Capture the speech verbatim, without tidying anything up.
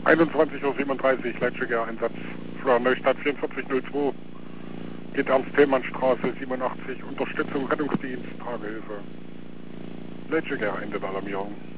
einundzwanzig Uhr siebenunddreißig, Leitstärke-Einsatz für Neustadt vierundvierzig null zwei. Geht Ernst-Thälmann-Straße siebenundachtzig, Unterstützung Rettungsdienst, Tragehilfe. Leitstärke, Ende der Alarmierung.